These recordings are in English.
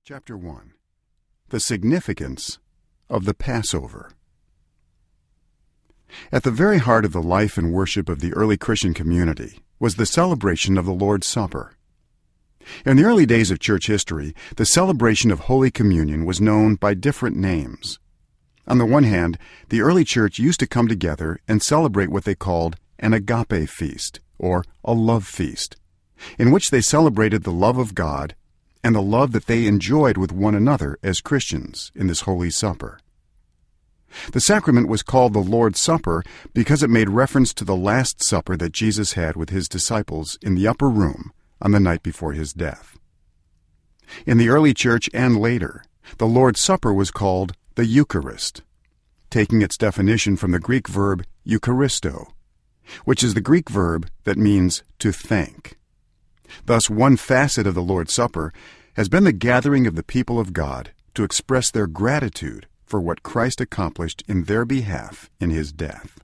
Chapter 1. The Significance of the Passover. At the very heart of the life and worship of the early Christian community was the celebration of the Lord's Supper. In the early days of church history, the celebration of Holy Communion was known by different names. On the one hand, the early church used to come together and celebrate what they called an agape feast, or a love feast, in which they celebrated the love of God and the love that they enjoyed with one another as Christians in this Holy Supper. The sacrament was called the Lord's Supper because it made reference to the Last Supper that Jesus had with his disciples in the upper room on the night before his death. In the early church and later, the Lord's Supper was called the Eucharist, taking its definition from the Greek verb eucharisto, which is the Greek verb that means to thank. Thus, one facet of the Lord's Supper has been the gathering of the people of God to express their gratitude for what Christ accomplished in their behalf in his death.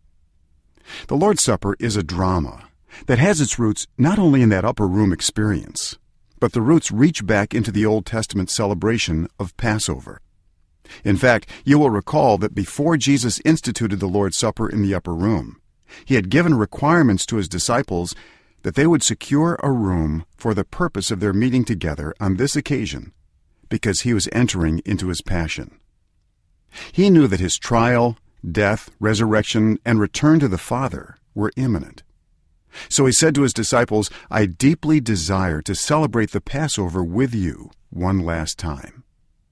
The Lord's Supper is a drama that has its roots not only in that upper room experience, but the roots reach back into the Old Testament celebration of Passover. In fact, you will recall that before Jesus instituted the Lord's Supper in the upper room, he had given requirements to his disciples that they would secure a room for the purpose of their meeting together on this occasion, because he was entering into his passion. He knew that his trial, death, resurrection, and return to the Father were imminent. So he said to his disciples, "I deeply desire to celebrate the Passover with you one last time."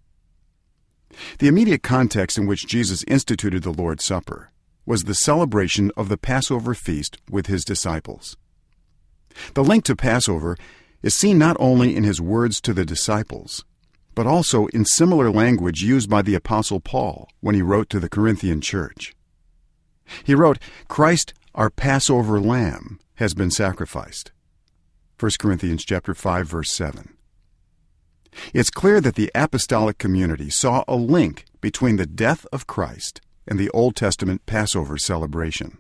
The immediate context in which Jesus instituted the Lord's Supper was the celebration of the Passover feast with his disciples. The link to Passover is seen not only in his words to the disciples, but also in similar language used by the Apostle Paul when he wrote to the Corinthian church. He wrote, "Christ, our Passover lamb, has been sacrificed." 1 Corinthians chapter 5, verse 7. It's clear that the apostolic community saw a link between the death of Christ and the Old Testament Passover celebration.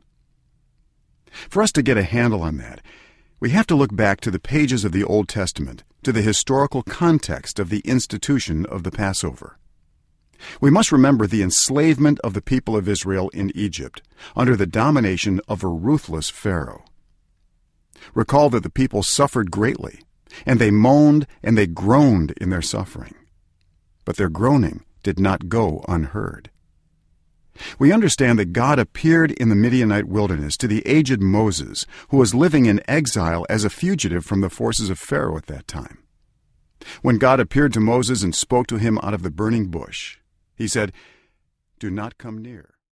For us to get a handle on that, we have to look back to the pages of the Old Testament, to the historical context of the institution of the Passover. We must remember the enslavement of the people of Israel in Egypt under the domination of a ruthless Pharaoh. Recall that the people suffered greatly, and they moaned and they groaned in their suffering. But their groaning did not go unheard. We understand that God appeared in the Midianite wilderness to the aged Moses, who was living in exile as a fugitive from the forces of Pharaoh at that time. When God appeared to Moses and spoke to him out of the burning bush, he said, "Do not come near."